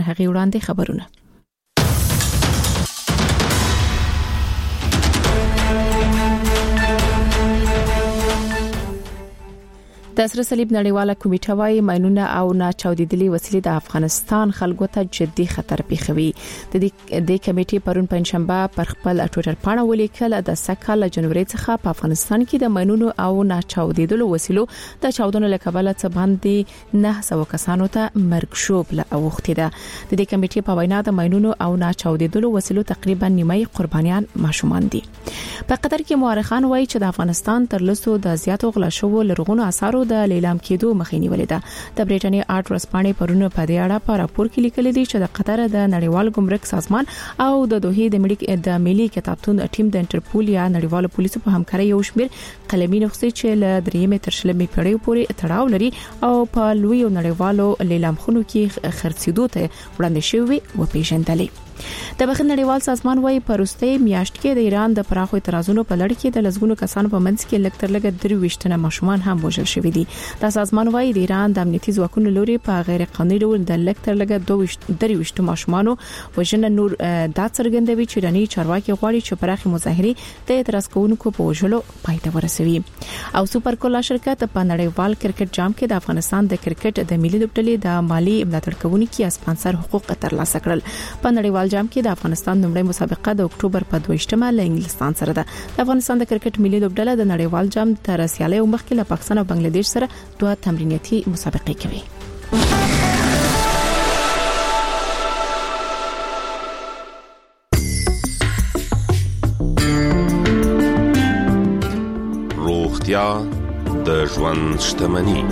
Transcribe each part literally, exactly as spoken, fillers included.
هغه وړاندې خبرونه. د سره صلیب نړیواله کمیټه وايي ماينونه او ناچاودېدلې وسلې د افغانستان خلکو ته جدي خطر پیښوي. د دې کمیټې پرون پنځشنبه پر خپل ټوئیټر پاڼه ولیکل د سکهال جنوري څخه په افغانستان کې د ماينونو او ناچاودېدلو وسلو د چاودنو لکبله څخه باندې نه سو کسانو ته مرګ شوب له اوختي ده. د دې کمیټې په وینا د ماينونو او ناچاودېدلو وسلو تقریبا نیمه قربانيان ماشومان دي. په قطر کې مورخان وایي چې د افغانستان تر لسو د زیاتو غلا شوو لرغونو آثارو د لیلام کېدو مخې نیولې ده. د بریټانیا آرټ ورسپانې پرونه په دې اړه په راپور کې لیکل دي چې د قطر د نړیوال ګمرک سازمان او د دوحې د ملي د ملي کتابتون ټیم د انټرپول یا نړیوال پولیسو په همکارۍ یو شمېر قلمي نسخې چې له دریمه تر شلمې پیړۍ پورې تړاو لري او په لوی نړیوالو لیلام خونو کې خرڅېدو ته وړاندې شوی و پیژندلې. د بخښنې نړیوال سازمان وايي پروستې میاشت کې د ایران د پراخو اعتراضونو په لړ کې د لزګونو کسانو په منځ کې لکټر لګ درې وشتنه ماشومان هم وژل شوی دي. د سازمان وايي د ایران د امنیتي ځواکونو لوري په غیر قانوني ډول د لکټر لګ دوه درې وشتنه ماشومانو وژنه نور د څرګندوي چې رني چارواکي غواړي چې پراخي مظاهرې د اعتراض کوونکو په وژلو پای ته ورسوي. او سوپر کولا شرکت په نړیوال کرکټ جام کې د افغانستان د کرکټ د ملي لوبډلې د مالی ملاتړ کوونکي اسپانسر حقوق ترلاسه کړل. په نړیوال جام کې د افغانستان لومړی مسابقه د اکتوبر په دویشتمه له انګلستان سره ده. د افغانستان د کرکټ ملي لوبډله د نړیوال جام تر سیالۍ مخکې له پاکستان او بنگلاديش سره دوه تمریناتي مسابقې کوي. روغتیا د ژوند شتمني.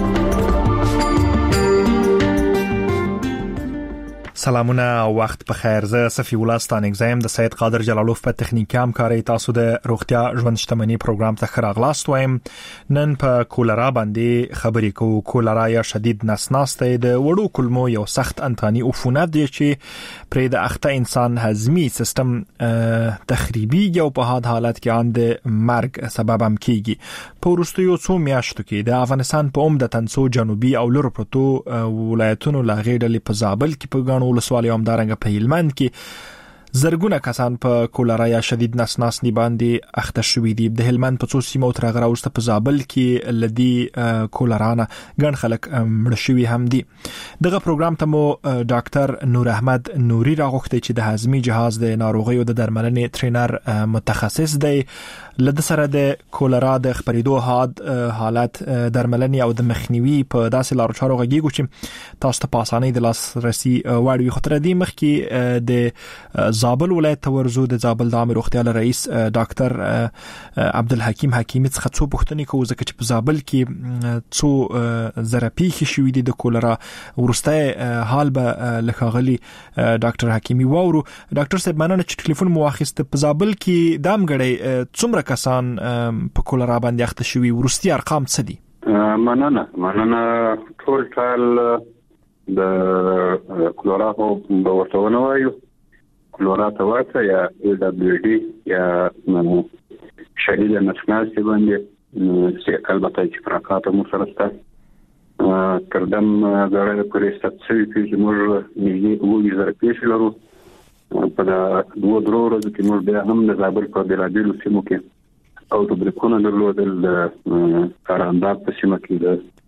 سلامونه او وخت په خیر. زه صفی الله ستانګ زم د سید قادر جلالوف په تخنیکی همکاري تاسو د روغتیا ژوند شتمني پروګرام ته خراغلاست وایم. نن په کولرا باندې خبرې کوو. کولرا یا شدید نسناسته د وړو کلمو یو سخت انتاني عفونت دی چې پرې د اخته انسان هضمي سیستم تخریبي او په هغه حالت کې ان د مرګ سبب هم کیږي. په وروستیو څو میاشتو کې د افغانستان په عمدتاً سو جنوبي او لور پروتو ولایتونو لا غېډلې په زابل کې په ګڼو ولسوالۍ هم دارنګ په هلمند کې زرګونه کسان په کولرا یا شدید نسناسنی باندې اخته شوي دي. د هلمند په څو سیمو تر هغه راوسته په زابل کې لدی کولرا نه ګڼ خلک مړ شوي هم دي. دغه پروګرام ته مو ډاکټر نور احمد نوري راغوښتي چې د هضمي جهاز د ناروغیو د درملنې ټرینر متخصص دی. لد سره د کولرا د خبرېدو حاد حالت درملنې او د مخنیوي په داسې لارو چارو غږیږو چې تاسو ته په اسانۍ د لاسرسي وړ وي. خو تر دې مخکې د زابل ولایت ورزو د زابل د عامه روغتیا رئیس ډاکټر عبدالحکیم حکیمی څخه څو پوښتنې کوو ځکه چې په زابل کې څو زرپی کې شوې دي د کولرا ورسته حال به لخغلی ډاکټر حکیمی وورو. ډاکټر صاحب مننه چې ټلیفون مو واخیست. په زابل کې دام غړې څومره کسان په کولرا باندې اخته شوي؟ ورستي ارقام څه دي؟ مننه مننه ټول ټال د کولرا په ورتهونه وایو. کولرا ته ورته یا ای دبلیو ډي یا شدید نسناسي باندې چې البته چې پراکاته مو سره ستا کردم غړې پرې ستاسو چې موږ نږدې وګړي زره پیښ لرو. په دا دوه درو ورځې کې موږ بیا هم د زابل په بېلابېلو سیمو کې او د بریکونه درلودل. د کارانباب په سیمه کې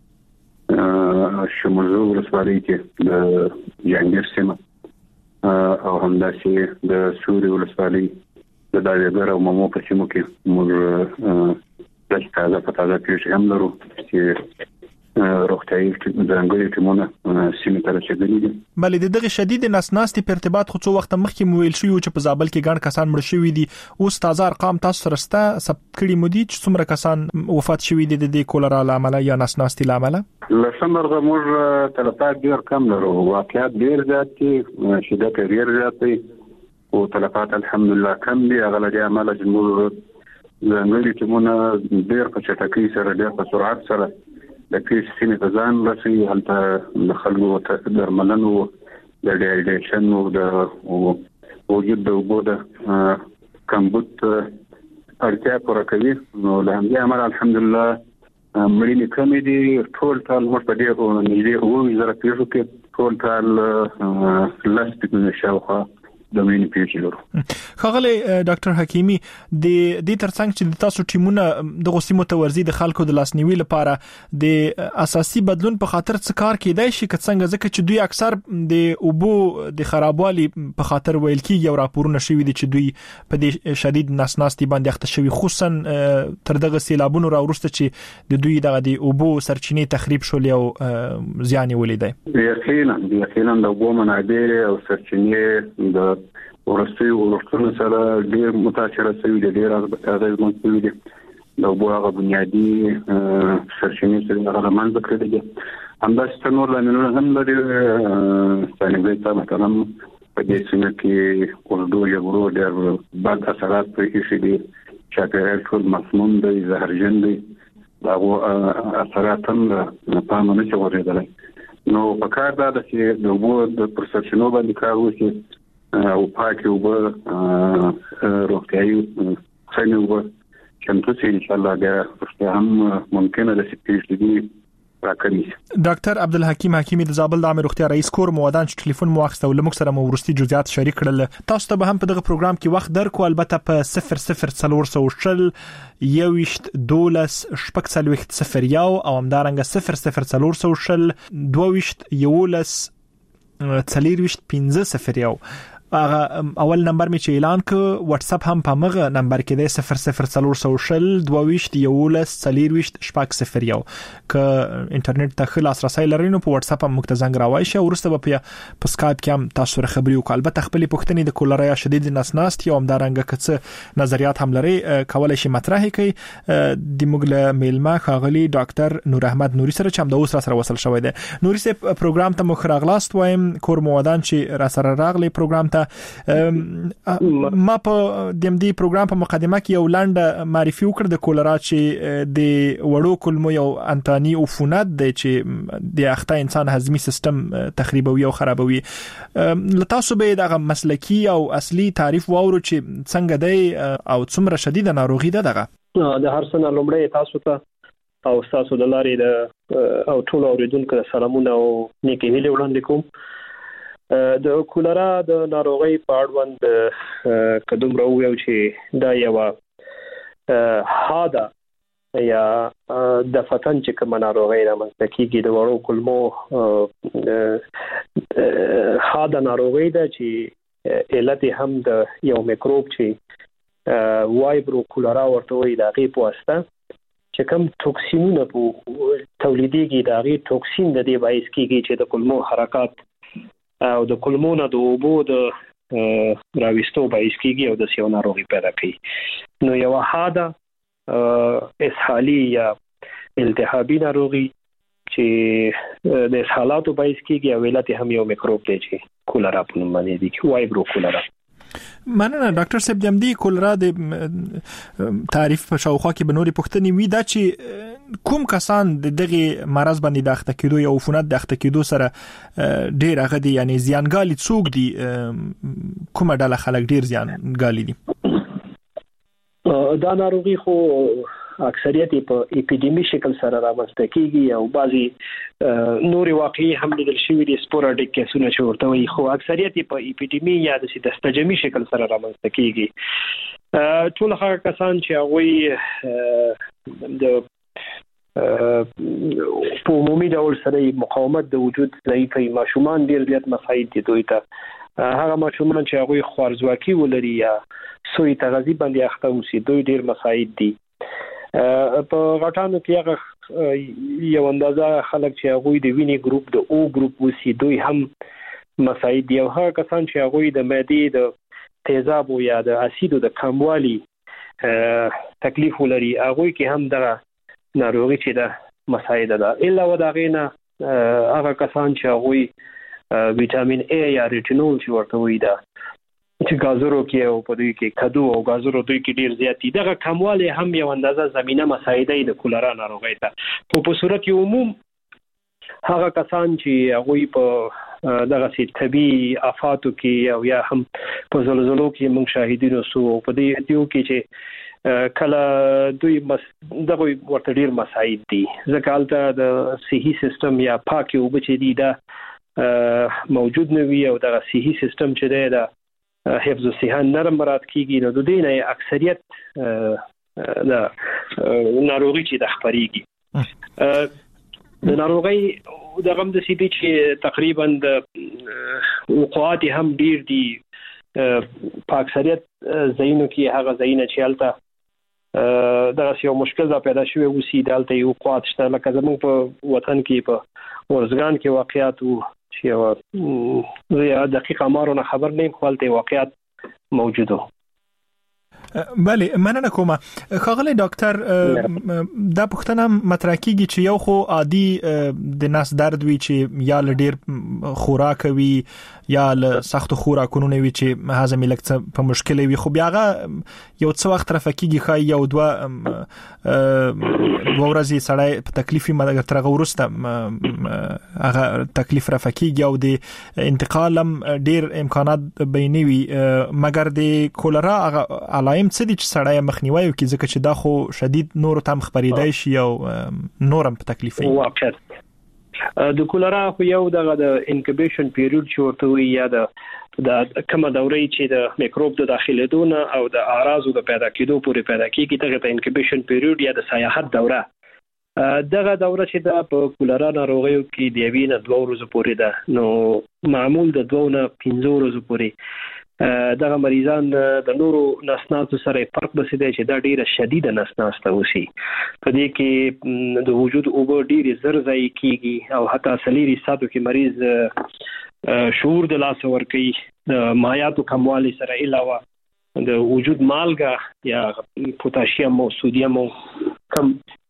د شمولزو ولسوالۍ کې د جهانګیر سیمه او همداسې د سوري ولسوالۍ د داویګر او ممو په سیمو کې موږ د تازه په تازه پیښې هم لرو چې روغتیايي ځانګړي ټیمونه سیمې ته رسېدلي دي. بلې د دغه شدید نسناستي په ارتباط خو څو وخت مخکې مو ویل شوي چې په زابل کې ګڼ کسان مړ شوي دي. اوس تازه ارقام تاسو سره شته ثبت کړي مو دي چې څومره کسان وفات شوي دي د کولرا له امله یا نسناستي له امله؟ له څومره موږ تلفات ډېر کم لرو. واقعیت ډېر زیات دي، شدت ډېر زیات دی او تلفات الحمدلله کم دي. هغه له دې امله چې موږ ځانګړي ټیمونه ډېر په چټکۍ سره ډېر په سرعت سره د پیښې سیمې ته ځان رسوي. هلته د خلکو ته درملنه او د ډیهایډریشن او د وجود د اوبو د کمبود اړتیا پوره کوي. نو له همدې امله الحمدلله مړینې کمې دي. ټول ټال موږ په دې نږدې اووه زره پیښو کې ټول ټال لاس په شاوخوا د وینې پیچ لرو. خغلی ډاکټر حکیمی د دې ترڅنګ چې تاسو ټیمونه د غوسیمو تورزی د خلکو د لاسنیوي لپاره د اساسي بدلون په خاطر څه کار کیدای شي کڅنګ ځکه چې دوی اکثر د اوبو د خرابوالي په خاطر ویل کیږي او راپورونه شوي دي چې دوی په دې شدید نسناستي باندې اخته شوي خصوصا تر دغه سیلابونو راورسته چې د دوی دغه د اوبو سرچینې تخریب شول او زیان ولیدي. یقینا یقینا د اوبو منابع او سرچینې د ورستي ورستونه سره ډېر متاثر شوي دي ډېر اغېزمن شوي دي د اوبو هغه بنیادي سرچینې چې هغه منځ کړی دي همداسې نور لاملونه هم لري څنګه چې مثلا په دې سیمه کې اردو یو ورو ډېر بد اثرات پرې شي دي چې ټول مسموم دي زهرجن دي دا اثرات هم نه پامه نه ورېدل نو په کار دا چې د اوبو د پرسپشنو باندې کار وشي او پاکي وبه روغتيایي خنه وبه چمتو چې ان شاء الله بیا هم ممکنه ده چې پیښ راکړي. ډاکټر عبدالحکیم حکیمی د زابل د عامه روغتیا رئیس کور موادان چې ټلیفون مو واخیسته ولمک سره مو ورستي جزئیات شریک کړل. تاسو ته به هم په دغه پروګرام کې وخت درکو البته په صفر صفر څلور سو شل یوشت دولس شپږ څلوېښت صفر یو او همدارنګه صفر صفر څلور سو شل دوهویشت یولس څلوېښت پنځه صفر یو. هغه اول نمبر می چې اعلان ک واتس اپ هم په مغه نمبر کې دی صفر صفر څلور سو شل دوهویشت یولس څلوېښت شپږ صفر یو. ک انټرنیټ ته خلاص رسای لري نو په واتس اپ هم مختزنګ راوای شي ورسته په په سکایپ کې هم تاسو سره خبري وکړ. البته خپل پوښتنې د کولرا شدید نسناست یو همدارنګه کڅ نظریات هم لري کولای شي مطرح کړي د مغله میلما خاغلی ډاکټر نور احمد نوري سره چې هم د اوس را سره وصل شوی دی. نوري سه پروګرام ته مخراغلاست وایم کور موادان چې را سره راغلي پروګرام ته ما په دیم دی پروګرام په مقدمه کې یو لاند معرفي وکړ د کولرا چې د وړو کلمو یو انتانی عفونت دی چې د اخته انسان هضمي سیستم تخریبوي او خرابوي. لتاسو به دغه مسلکی او اصلي تعریف واورو چې څنګه دی او څومره شدید ناروغي ده دغه د هر سنه لومړی تاسو ته او تاسو د لارې د او ټول اوریدونکو سلامونه او نیکی هیله وړاندې کوم. د کولرا د ناروغي په اړوند قدم راویو چې دا یو حاده یا د فتن چې کوم ناروغي رامنځته کیږي د وړو کلمو حاده ناروغي ده چې علت هم د یو میکروب چې وایبرو کولرا ورته وایي د غي په واسطه چې کوم توکسینونه په تولیدېږي د غي توکسین د دې باعث کیږي چې د کلمو حرکت او د کلمونو د اوبو د راويستو باعث کیږي او د سیو ناروغي پیدا کوي. نو یو حاده اسهالي یا التهابي ناروغي چې د اسهالاتو باعث کیږي او علت هم یو میکروب دی چې کولرا په نوم باندې دی وایبرو کولرا. مننه ډاکټر صاحب د دې کولرا د تعریف په شاوخوا کې بنوري پښتني وی دا چې کوم کسان د دغه مرز باندې د اخته کېدو یا عفونت د اخته کېدو سره ډېر هغه دي یعنی زیانګالي څوک دي کومه ډله خلک ډېر زیانګالي دي؟ دا ناروغي خو اکثریت په اپیډیمی شکل سره رامنځته کیږي او بعضي نوري واقعي هم لیدل شوی دي سپوراډیک کیسونه چې ورته وي خو اکثریت په اپیډیمی یا د دستجمی شکل سره رامنځته کیږي. ټول هغه کسان چې هغه د په عمومي ډول سره مقاومت د وجود ضعیفي ماشومان ډیر زیات مساعد دي دوی ته هغه ماشومان چې هغه خوارزواکي ولري یا سوی تغذیه باندې اخته اوسي دوی ډیر مساعد دي. په غټانو کې هغه یو اندازه خلک چې هغه د ویني ګروپ د او ګروپ وسی دوی هم مساعد دي او هغه کسان چې هغه د معدې د تیزاب یا د اسیدو د کموالي تکلیف ولري هغه کې هم د ناروغي چې د مساعده ده الا وداغینا هغه کسان چې هغه وټامین ای یا ریټینول چې ورته وي دا چې گازرو کې او په دوی کې کدو او گازرو دوی کې ډیر زیات دي دغه کمواله هم یو اندازه زمينه مساعده د کولرا ناروغي ته په په صورت عموم هغه کسان چې هغه په دغه سي طبي آفاتو کې او یا هم په زلزلو کې موږ شاهدینو سو په دې دیو کې چې کله دوی مس دغه ورته ډیر مساعد دي ځکه البته د صحي سیستم یا پاکي او بچي دي دا موجود نه وي او د صحي سیستم چې دی د حفظ الصحه نرم مراد کیږي نو د دې نه اکثریت د ناروغي چې د خبريږي د ناروغي د غم د سي دي چې تقریبا د وقوعات هم ډیر دي په اکثریت زینو کې هغه زینه چې الته دا یو مشکل دا پیدا شوی وسی دالته یو وقوعات شته لکه زموږ په وطن کې په ورزګان کې واقعیت چې زه دقیق امارونه خبر نیم خپلته واقعیت موجوده. بله مننه کوم خاغلی ډاکټر دا پښتنه مطرح کیږي چې یو خو عادي د نس درد وی چې یا ډیر خوراک وی یا سخت خوراکونه وی چې هضم لکه په مشکل وی خو بیاغه یو څو وخت رفقېږي خای یو دوا ورځي سړی په تکلیفي مګر تر غورسته هغه تکلیف رفقېږي او د انتقالم ډیر امکانات بینوي مګر د کولرا هغه علائم څه دي چې سړی مخنیوي کوي ځکه چې دا خو شدید نور تم خبرېدای شي او نورم په تکلیفي واقعیت د کولرا خو یو دغه د انکوبیشن پیریود چې ورته وي یا د د کومه دورې چې د میکروب د داخليدونه او د اعراضو د پیدا کېدو پورې پیدا کیږي دغه د انکوبیشن پیریود یا د سیاحت دوره دغه دوره چې د کولرا ناروغیو کې د وینې دوه ورځې پورې ده نو معمول د دوه نه پنځه ورځې پورې دغه مریضان د نورو نسناسو سره فرق بسیده چې دا ډیره شدیده نسناس ته وسی په دې کې د وجود او ډیره زر ځای کیږي او حتی سلیری ساتو کې مریض شعور د لاس ور کوي د مایعاتو کموالی سره علاوه د وجود مالګه یا پوتاشیم او سودیم او کم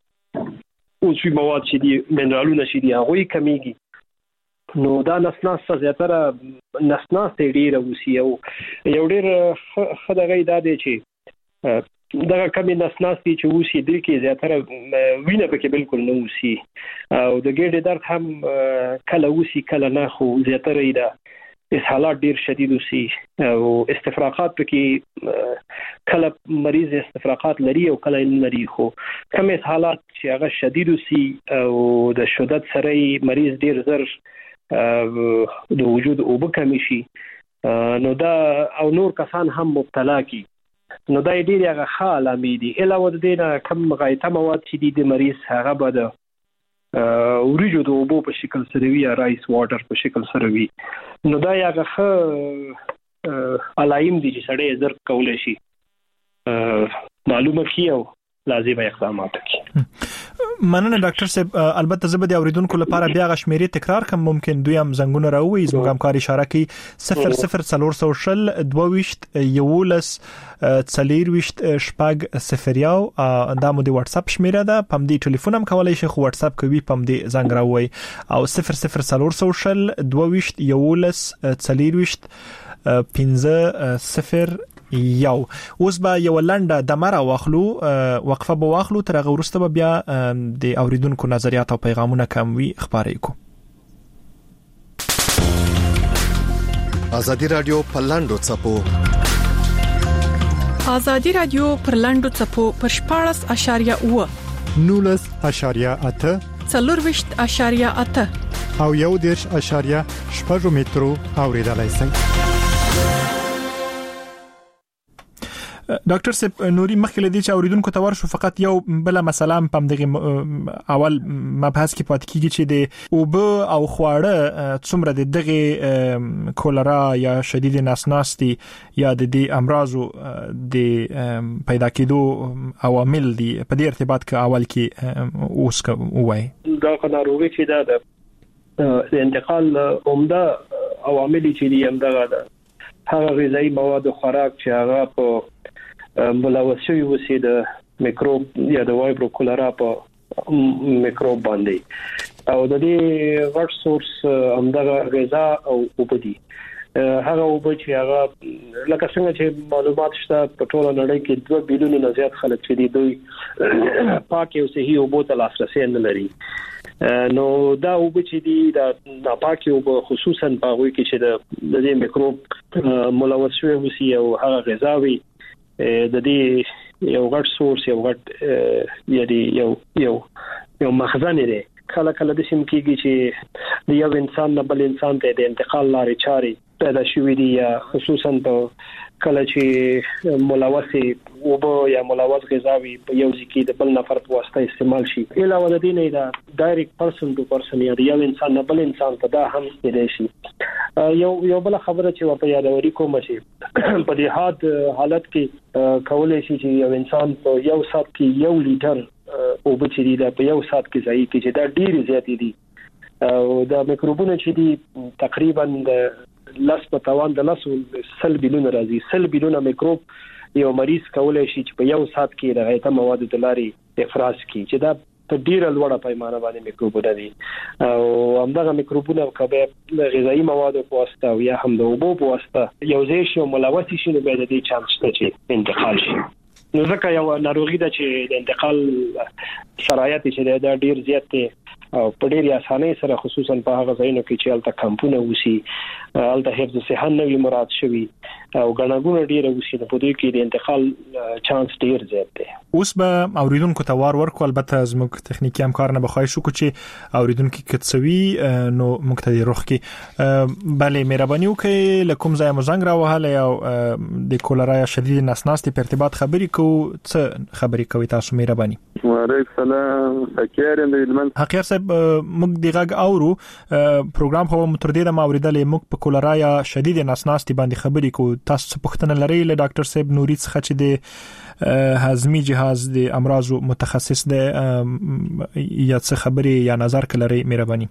او څه مواد چې دي منرالونه چې دي هغه کمیږي نو دا نسناس زیاتره نسناس ډیره وسی او یو ډیر خدای دا دی چې دغه کمی نسناس چې وسی د کې زیاتره وینه پکې بالکل نه وسی او د ګډې درد هم کله وسی کله نه خو زیاتره دا اسهالات ډیر شدید وسی او استفراغات پکې کله مریض استفراغات لري او کله نه لري خو کم اسهالات چې هغه شدید وسی او د شدت سره مریض ډیر زر د وجود او بکمی شي نو دا او نور کسان هم مبتلا کی نو دا ډیر هغه خاله مې دي علاوه د دې نه کم غایطه مواد چې د مریض هغه به د اوریجو د اوبو په شکل سره وی یا رایس واټر په شکل سره وی نو دا هغه خ علائم دي چې سړی زر کول شي معلومه کیو لازم اقدامات کوي. مننه ډاکټر صاحب البته زبدي اوریدونکو لپاره بیا غشمیري تکرار کوم ممکن دوی هم زنګونه راوي زموږ همکاري اشاره کوي صفر صفر څلور سو شل دوه وشت یولس څلور وشت شپږ صفر یو دا مو دی واتس اپ شمیره ده پم دی ټلیفون هم کولای شي خو واتس اپ کوي پم دی زنګ راوي او صفر صفر څلور سو شل دوه وشت یولس څلور وشت پنځه صفر یو اوس به یو لنډه د مره واخلو وقفه به واخلو تر هغه وروسته به بیا د اوریدونکو نظریات او پیغامونه کوم وی خبرې کو. ازادي رادیو پلاندو چپو ازادي رادیو پرلاندو چپو پر شپاړس اشاریه اوه نولس اشاریه اته څلورويشت اشاریه اته او یو دیرش اشاریه شپږ مترو اوریدلای شئ. ډاکټر صاحب نوري مخکې لدی چې اوریدونکو ته ورشو فقط یو بل مسله هم دغه اول مبحث کې پات کیږي چې د اوب او خواړه څومره دغه کولرا یا شدید نسناستي یا د دې امراضو د پیدا کېدو عوامل دي په دې ارتباط کې اول کې اوس وای دا ناروغي چې دا د انتقال عمده عوامل چې دي هم دغه هغه غذایی مواد او خوراک چې هغه په ملوث شوی وسی د میکروب یا د وایبرو کولرا په میکروب باندې او د دې غټ سورس همدغه غذا او وبدي هغه وب چې هغه لکه څنګه چې معلومات شته په ټوله نړۍ کې دوه بیلیون نه زیات خلک چې دي دوی پاکي او صحي وب ته لاسرسي نه لري نو دا وب چې دي دا ناپاکي وب خصوصا په هغه کې چې د دې میکروب ملوث شوی وسی او هغه غذاوي د دې یو غټ سورس یو غټ یعنی یو یو یو مخزن دی کله کله د سیم کېږي چې د یو انسان نه بل انسان ته د انتقال لارې چارې پیدا شوې دي یا خصوصا په کله چې ملوث وبو یا ملوث غذاوي په یو ځکه د بل نفر په واسطه استعمال شي علاوه د دې نه دا ډایرکټ پرسن ټو پرسن یا یو انسان نه بل انسان ته دا هم کېدای شي. یو یو بل خبره چې ورته یادوري کوم چې په دې حالت حالت کې کولای شي چې یو انسان په یو سات کې یو لیټر او بچی دا په یو سات کې ځای کې چې دا ډیر زیات دي او دا میکروبونه چې دي تقریبا د لاس په توان د لاس سل بلیونه راځي سل بلیونه میکروب یو مریض کولای شي چې په یو سات کې د غیته موادو د لارې افراز کړي چې دا په ډیره لوړه پیمانه باندې میکروبونه دي او همدغه میکروبونه کبه غذایی موادو په واسطه او یا هم د اوبو په واسطه یو ځای شي ملوث شي نو به د دې چانس شته چې انتقال شي. نو ځکه یو ناروغي ده چې د انتقال شرایط چې دا ډیر زیات دي او په ډېر اسانۍ سره خصوصا په هغه ځایونو کې چې الته کمپونه وسی الته حفظ صحت نوی مراد شوی او غناګونه ډېر وسی په دې کې د انتقال چانس ډېر زیات دی. اوس به اوریدونکو ته وار ورکو البته زموږ تخنیکی همکارانه به خواهش وکړو چې اوریدونکو کڅوي نو موږ ته روخ کې bale مهرباني وکړئ لکم ځای مزنګ راوهاله او د کولرا شدید نسناستي په ارتباط خبرې کو څه خبرې کوي تاسو مهرباني. وعلیکم السلام حکیر اندلمن حکیر صاحب موږ دغه اورو پروګرام خو متر دې ما اوریدلې موږ په کولرا یا شدید نسناستي باندې خبرې کو تاسو څه پوښتنه لرئ له ډاکټر صاحب نوري څخه چې د هضمي جهاز د امراض متخصص دی یا څه خبرې یا نظر کړئ مهرباني.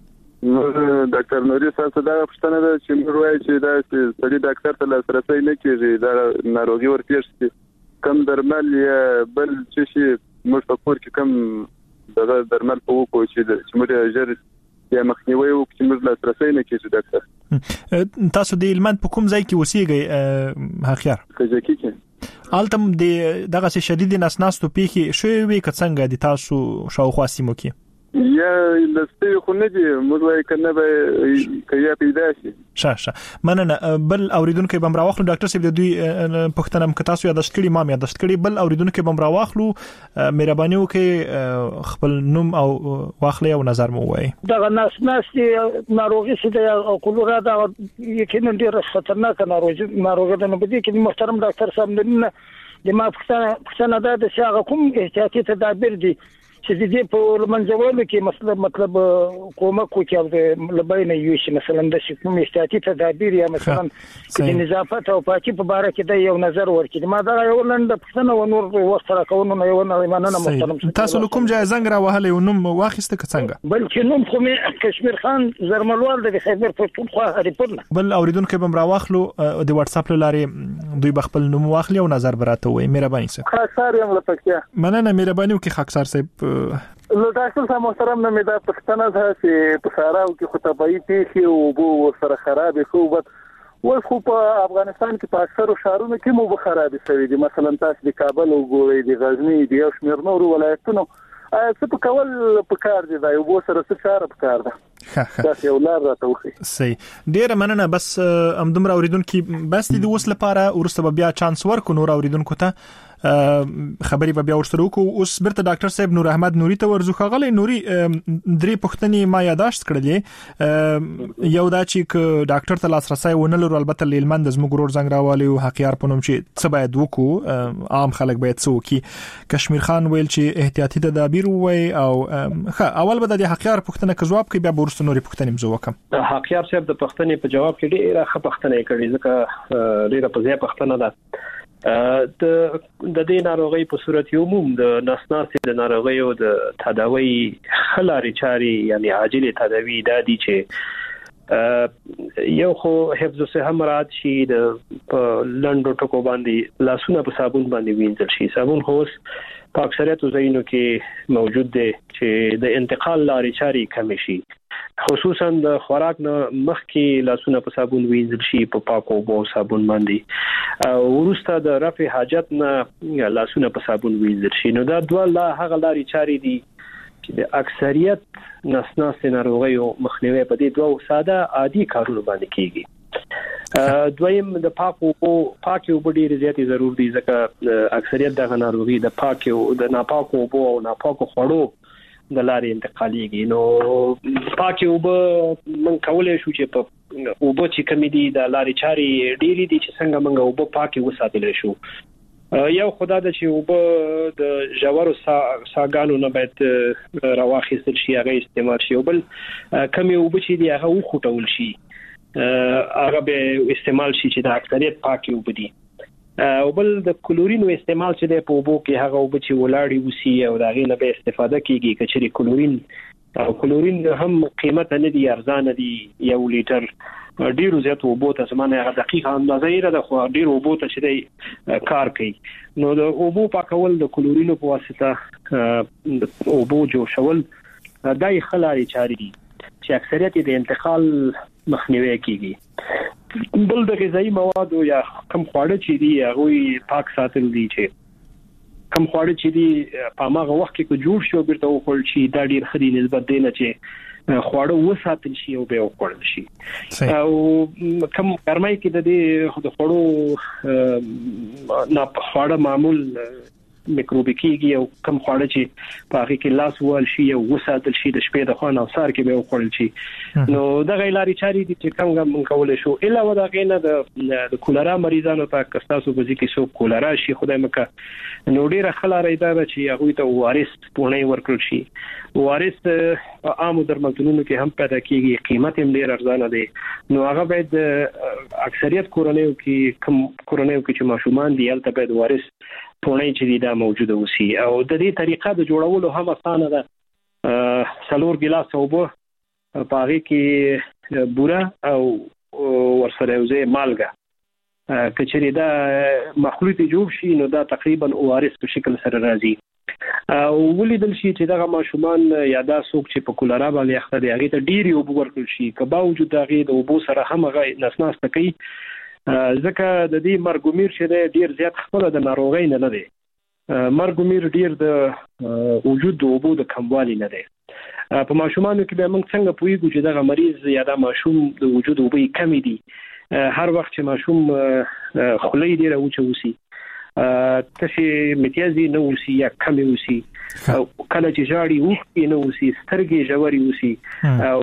ډاکټر نوري صاحب دا پوښتنه ده چې موږ وایو چې دا سړي ډاکټر ته لاسرسي نه کیږي دا ناروغي ورپېښ شي کم درمل یا بل څه شي موږ په کور کې کم دغه درمل په وکړو چې موږ ژر یا مخنیوي وکړو چې موږ لاسرسي نه کیږي ډاکټر. تاسو د هلمند په کوم ځای کې اوسېږئ حقیار؟ کجکی کې. التم د دغه شدید نسناستو پیخي شوی وي که څنګه د تاسو شاوخوا سیمو کې؟ یا لسته خو نه دي موږ وايي کنه به کیا پیدا شي. شه شه مننه. بل اوریدونکو بم راوخلو ډاکټر صاحب د دوی پښتنه م تاسو یاداشت کړي ما یاداشت کړي بل اوریدونکو بم راوخلو مهرباني وکړئ خپل نوم او واخلې او نظر مو وایي. دا نسناستي ناروغي چې د کولرا دا یقینا ډیره خطرناک ناروغي ناروغي ده نو بده کې محترم ډاکټر صاحب نه د ما پښتنه پښتنه دا د شاغه کوم احتیاطي تدابیر دي چې دې په منځولو کې مطلب مطلب کومک کوي چې لباینه یو شي مثلا د کوم احتیاطي تدابیر یا مثلا د نظافت او پاکي په اړه کې د یو نظر ورکړي ما دا یو لند پښتنه و نور وخت راکونه نه یو نه مننه محترم تاسو کوم ځای زنګ را وهله یو نوم واخیسته څنګه بلکې نوم خو مې کشمیر خان زرملوال د خیبر پښتونخوا ریپورت بل اوریدونکو بم راوخلو د واتس اپ لارې دوی بخپل نوم واخلي او نظر براته وي مهرباني سره خاصار یم لپاره مننه مهرباني وکي خاکسار صاحب. لو ډاکټر صاحب محترم نه مې دا پښتنه ده چې په ساراو کې خطبای پیښې او بو سره خراب شو بس اوس خو په افغانستان کې په اکثر شهرونو کې مو خراب شوی دي مثلا تاسو د کابل او ګورې د غزنی د یو شمېر نورو ولایتونو څه په کول په کار دي دا یو بو سره څه کار په کار ده دا یو لار راته وخی. صحیح ډیر مننه بس امدمر اوریدونکو بس د اوس لپاره ورسته بیا چانس ورکو نور اوریدونکو ته خبري به بیا ورسره وکړو. اوس برته ډاکټر صاحب نور احمد نوري ته ورزوخه غلې نوري درې پښتنې ما یاداشت کړلې یو دا چې ک ډاکټر ته لاسرسي ونلور البته لیلمند زموږ ورور زنګ راوالي او حقیار پونم چې څه باید وکړو عام خلک باید څه وکړي. کشمیر خان ویل چې احتیاطي تدابیر وای او ښه اول به د حقیار پښتنه ک جواب کوي بیا ورسره نوري پښتنې مزو وکم. حقیار صاحب د پښتنې په جواب کې ډیره ښه پښتنه کړي ځکه ډیره په ځای پښتنه ده د د دې ناروغي په صورت یو موم د نسناستي د ناروغي او د تداوی خلاري چاري یعنی عاجله تداوی د دي چې یو خو حفظ صحت مراد شي د لندو ټکو باندې لاسونه په صابون باندې وینځل شي. صابون خو په اکثریت ځایونو کې موجود دی چې د انتقال لارې چاري کم شي خصوصا د خوراک نه مخکې لاسونه په صابون وینځل شي په پاکو اوبو صابون باندې او ورسته د رفع حاجت نه لاسونه په صابون وینځل شي. نو دا دوه لا هغه لارې چاري دي چې د اکثریت نسناستي ناروغیو مخنیوي په دې دوه ساده عادي کارونو باندې کیږي. دویم د پاکو او پاکو اوبو ډیر زیاتې ضروري دي ځکه اکثریت د ناروغي د پاکو د ناپاکو اوبو او ناپاکو خوړو د لارې انتقالېږي. نو پاکي اوبه من کولای شو چې په اوبه چې کمی دي د لارې چاري ډېری دي چې څنګه موږ اوبه پاکي وساتل شو. یو خدای د چې اوبه د ژورو ساګانو نه باید راواخیستل شي، هغه استعمال شي، او بل کمی اوبه چې دي هغه وخوټول شي، هغه به استعمال شي چې د اکثریت پاکي اوبه دي. او بل د کلورینو استعمال چې د په اوبو کې هغه اوبه چې ولاړی وسی او د هغې نه به استفاده کیږي، کچري کلورین او کلورین هم قیمت نه دی ارزانه دی، یو لیټر ډیرو زیات اوبو ته زمانه هغه دقیقه اندازه یې ده، خو ډیر اوبو ته چې کار کوي. نو د اوبو پاکول د کلورینو په واسطه د اوبو جوشول دای خلاري چاري دي چې اکثریت د انتقال مخنیوي کیږي. بل د غذایی موادو یا کم خواړه چې دي هغه پاک ساتل دي، چې کم خواړه چې دي په هغه وخت کې جوړ شو بیرته وخورل شي، دا ډیر خدي نسبت دی نه چې خواړه وساتل شي او به وخورل شي. او کم ګرمای کې د دې د خواړو نه خواړه معمول میکروبي کېږي او کم خواړه چې په هغه کې لاس وال شي او وساتل شي د شپې د خوان او سار کې به وخورل شي. نو د غیلاري چاري دي چې کوم من کولای شو الا ودا غینه د کولرا مریضانو ته کستاسو بځي کې سو کولرا شي خدای مکه. نو ډیره خلاره اداره چې هغه ته وارث پونه ورکړل شي. وارث په عامو درملتونونو کې هم پیدا کیږي، قیمت هم ډیر ارزانه دی. نو هغه باید اکثریت کورنیو کې کم کورنیو کې چې ماشومان دي هلته باید وارث پونه چې دا موجوده وسی. او د دې طریقه د جوړولو هم اسانه ده. سلور ګلاس اوبه په هغه کې بوره او ورسره یوځای مالګه کچري دا مخلوط جوړ شي، نو دا تقریبا اوارس په شکل سره راځي. او ولیدل شي چې دغه ماشومان یا دا څوک چې په کولرا باندې اخته دي هغه ته ډیری اوبه ورکړل شي، که باوجود هغه د اوبو سره هم هغه نسناس کوي، ځکه د دې مرګومیر چې ډیر زیات خپل د ناروغۍ نه نه دی. مرګومیر ډیر د وجود د اوبو د کموالي نه دی. په ماشومانو کې به موږ څنګه پوهیږو چې دغه مریض یا دا ماشوم د وجود اوبو کمی دي؟ هر وخت چې ماشوم خولې ډیره اوچوسي، تشي متیازي نه وسی یا کمی وسی، او کله چې جاړي وخت نه وسی، سترګې جوړي وسی او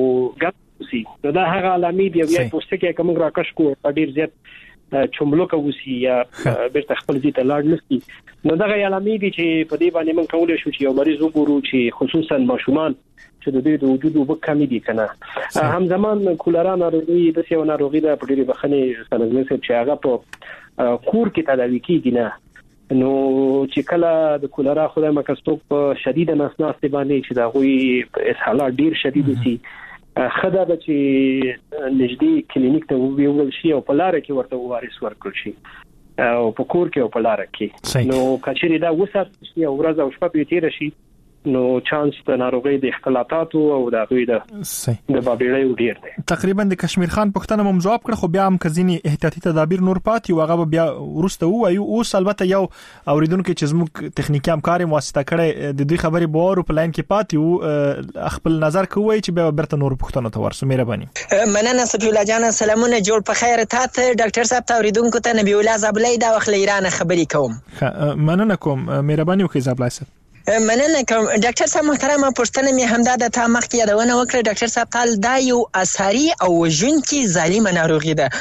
ګپ وسی، نو دا هغه علامې دی. بیا پوسټکه کوم راکش کو ډیر زیات چوملوکه وسی یا بیرته خپل ځای ته لاړ نشي. نو دا غي علامې دي چې په دې باندې موږ کولای شو چې یو مریض وګورو چې خصوصا ماشومان چې د دې د وجود وب کمی دي کنه. هم زمان کولرا ناروغي د سیو ناروغي د پډيري بخنه سنځل چې هغه په کور کې تداوي کیږي نه. نو چې کله د کولرا خدای مکستوک په شدید نسناس باندې چې دا غوي اسهالات ډیر شدید وسی، خدای د چې نږدې کلینیک ته ویول شي او په لار کې ورته وارث ورکړل شي او په کور کې او په لار کې. نو کچري دا وسات شي او ورځ او شپه په تیر شي، نو چانس د ناروغي د اختلاطاتو او د غوي د د بابیړې ډیر دی. تقریبا د کشمیر خان پښتنه مم جواب کړ، خو بیا هم کزيني احتیاطي تدابیر نور پاتې او هغه بیا ورسته وایو. اوس البته یو اوریدونکو چې زموږ تخنیکی همکاري واسطه کړي د دوی خبري بور په لاین کې پاتې او خپل نظر کوي چې به برته نور پښتنه ته ورسو. مهرباني. مننه صفی الله جان، سلامونه جوړ په خیر ته ډاکټر صاحب ته اوریدونکو ته نبی الله زبلې دا وخت ایران خبري کوم. مننه کوم، مهرباني وکړئ زبلای صاحب. مننه کوم ډاکټر صاحب محترم. پښتنه می همدا د تا مخ کې یادونه وکړه ډاکټر صاحب تعال دا یو اثري او وژونکي ظالمه ناروغي ده،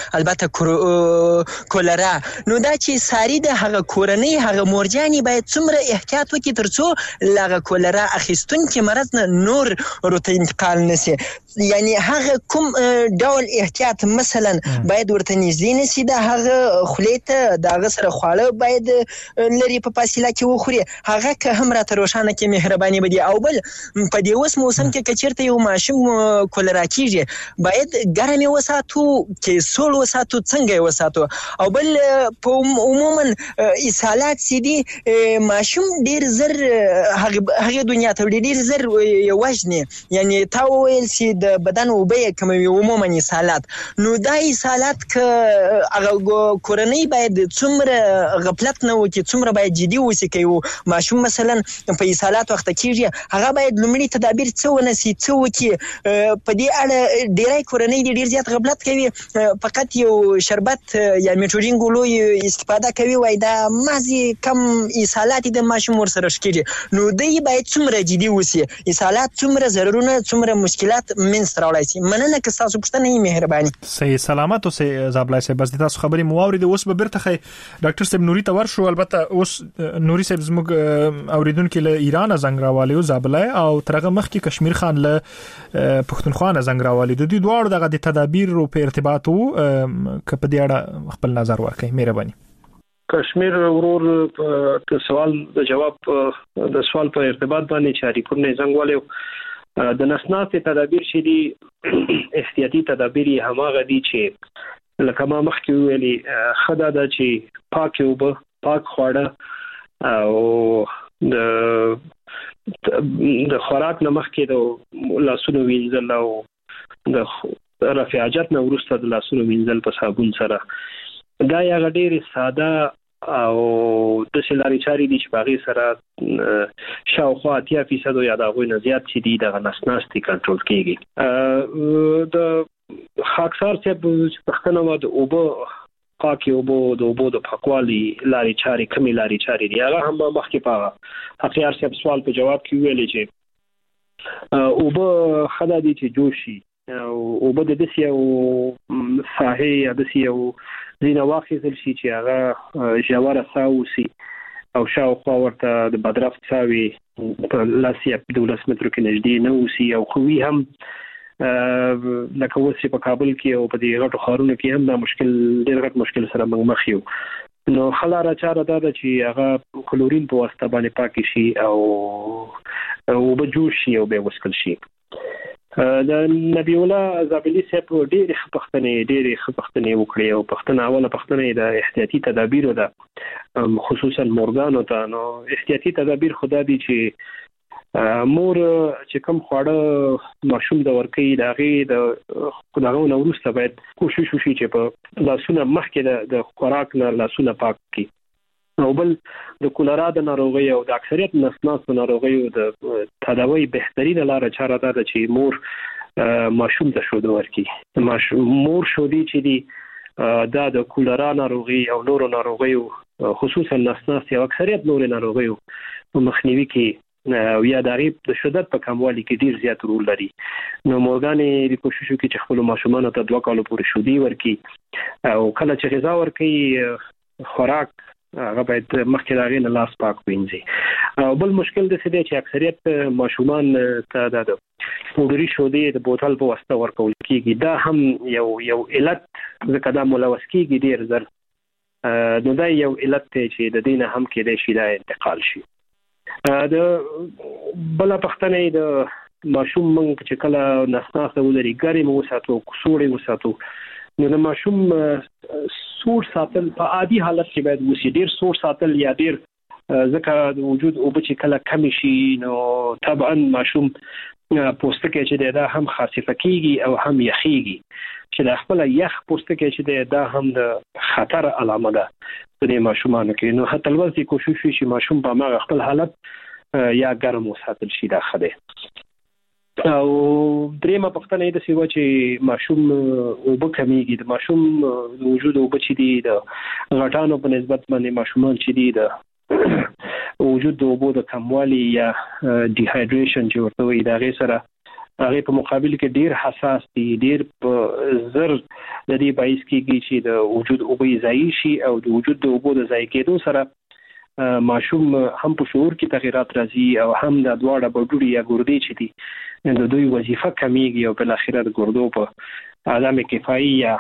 البته کولرا. نو دا چې ساری د هغه کورنۍ هغه مورجاني باید څومره احتیاط وکړي ترڅو لاغه کولرا اخیستونکي مرض نه نور ورته انتقال نشي. یعنی هغه کوم ډول احتیاط مثلا باید ورته نږدې نشي، د هغه خلیته د هغه سره خواړه باید لري په فاصله کې وخوري، هغه که هم راته روشانه کې مهرباني بدی. او بل په دې اوس موسم کې کچرته یو ماشوم کولرا کیږي باید ګرمي وساتو چې سول وساتو، څنګه وساتو. او بل په عموما اسهالات سيدي ماشوم ډیر زر هغه هغه دنیا ته ډیر زر وژني، یعنی تا ویل سي د بدن وبې کوم عموما اسهالات. نو دا اسهالات ک هغه کورنۍ باید څومره غفلت نه وکړي، څومره باید جدي وسی کوي. ماشوم مثلا په اسهالات وخت کېږي هغه باید لومړی تدابیر څه ونسي څه وکړي. په دې اړه ډیری کورنۍ ډیر زیات غفلت کوي، فقط یو شربت یا میټورین ګولو استفاده کوي وای دا مازی کم اسهالات د ماشوم ور سره شکېږي. نو دوی باید څومره جدي وسی، اسهالات څومره ضررونه څومره مشکلات منځ راوړای شي. مننه که تاسو پوښتنه یې مهرباني. صحیح سلامت اوسې زابلای صاحب. بس تاسو خبرې مواوري د اوس به برته خي ډاکټر صاحب نوري تور شو. البته اوس نوري صاحب زموږ اوریدونکو له ایران زنګ راوالي او زابلای او ترغه مخ کې کشمیر خان له پښتونخوا زنګ راوالي. د دوی دواړو دغه د تدابیر او په ارتباط وو ک په دې اړه خپل نظر ورکړئ مهرباني. کشمیر ورور په سوال د جواب د سوال په ارتباط باندې چاري پرنه زنګ والو د نسناسي تدابیر شې دي احتیاطي تدابیر هماغه دي چې لکه ما مخکې ویلي خدای دا چې پاک او پاک خواړه او د د خوراک نه مخکې د لاسونو وینځل او د رفع حاجت نه وروسته د لاسونو وینځل په صابون سره دا یو ډېر ساده او د سلاري چاري دي چې باغی سره شاوخوا اتیا فیصد یا د غوي نه زیات چې دي د نسناستي کنټرول کیږي. د خاکسار چې پښتنه و د اوبو پاکي اوبو د اوبو د پاکوالي لاري چاري کمی لاري چاري دي هغه هم مخکې پاغه اخیار چې سوال په جواب کې ویلې چې اوبو خدای دي چې جوشي او اوبو د دې یو ساحه یا د یو زینه واخیزل شي چې هغه جواره ساوسي او شاوخوا ورته د بدرفت ساوي په لاسي په دولس متر کې نږدې نه وسی او خوي هم لکه وسی په کابل کې او په دې غټو ښارونو کې هم دا مشکل ډېر غټ مشکل سره موږ مخ یو. نو خلاره چاره دا ده چې هغه کلورین په واسطه باندې پاک شي او او به جوش شي او به وسکل شي. د نبی الله زابلی صاحب ډېر خپختنې ډېر خپختنې وکړي او پښتنه اوله پښتنه د احتیاطي تدابیر ده خصوصا مورګانو ته. نو احتیاطي تدابیر خدا دي چې مور چې کوم خواړه ماشوم د ورکې د هغه د خداغو نو وروسته باید کوشش وشي چې په لاسونه مخکې د خوراک نه لاسونه پاک کړي. او بل د کولرا د ناروغي او د اکثریت نسناس د ناروغي د تداوی بهترینه لار چاره ده چې مور ماشوم ته شوده ورکړي. ماشوم مور شودي چې دی دا د کولرا ناروغي او نورو ناروغي خصوصا نسناس او اکثریت نورو ناروغي په مخنیوي کې او یا د غیب د شدت په کموالي کې ډیر زیات رول لري. نو مورګانې د کوشش وکړي چې خپل ماشومان ته دوه کال پورې شودي ورکړي او کله چې غذا ورکړي خوراک هغه باید مخکې راغی نه لاس پاک وینځي. او بل مشکل د څه دی چې اکثریت ماشومان ته د پودري شودي د بوتل په واسطه ورکول کیږي. دا هم یو یو علت ځکه دا ملوث کیږي ډیر زر. نو دا یو علت دی چې د دینه هم کې د شي دا انتقال شي. د بل پښتنې د ماشوم منګ چې کله نسناسه ولري ګرم وساتو کوسوړې وساتو. نو د ماشوم سور ساتل په عادي حالت کې باید وسی. ډیر سور ساتل یا ډیر ځکه د وجود او چې کله کم شي نو طبعا ماشوم پوستکی چې دا هم خاصفه کیږي او هم یخیږي. چې د خپل یخ پوستکی چې دا هم د خطر علامه ده د ماشومانو کې. نو هڅه لوځي کوشش وشي ماشوم په ما خپل حالت یا ګرم وساتل شي دا خده. او درېمه پښتنه د سیوا چې ماشوم او به کمیږي د ماشوم وجود او بچی دي د غټانو په نسبت باندې ماشومان چې دي د وجود د اوبو د کموالي یا ډي هایډریشن چې ورته وي دا غي سره هغه په مقابل کې ډیر حساس دي ډیر په زر د دې باعث کېږي چې د وجود اوبو ضایع شي او د وجود د اوبو د ضایع کېدو سره ماشوم هم په شعور کې تغیرات راځي او هم د دواړه بډوړي یا ګردې چې دي د دوی وظیفه کمیږي او بل اخر د ګردو په عدم کفایي یا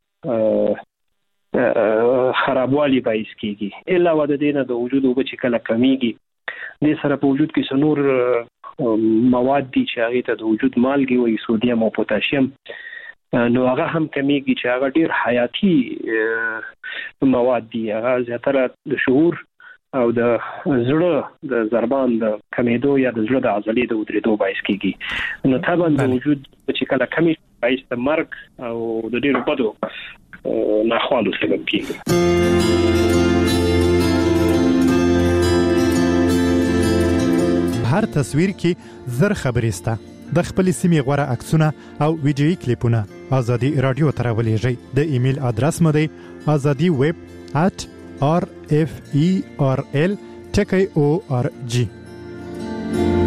خرابوالي باعث کیږي. الا ود دینه د وجود او چې کله کمیږي د سره په وجود کې څنور مواد دي چې هغه ته د وجود مالګي او سوډیم او پوتاشیم نو هغه هم کمیږي چې هغه ډیر حیاتي مواد دي. هغه زیاتره د شعور او د زړه د ضربان د کمیدو یا د زړه د عضلې د ودرېدو باعث کیږي. نو طبعا د وجود چې کله کمی باعث د مرګ او د ډیرو بدو ناخوالو سبب کیږي. هر تصویر کې زر خبرې سته. د خپل سیمې غوړه عکسونه او ویډیويي کلیپونه ازادي رادیو ته راولېږئ. د ایمیل ادرس مو دی azadi web at r f e r l ټکی او ار جی.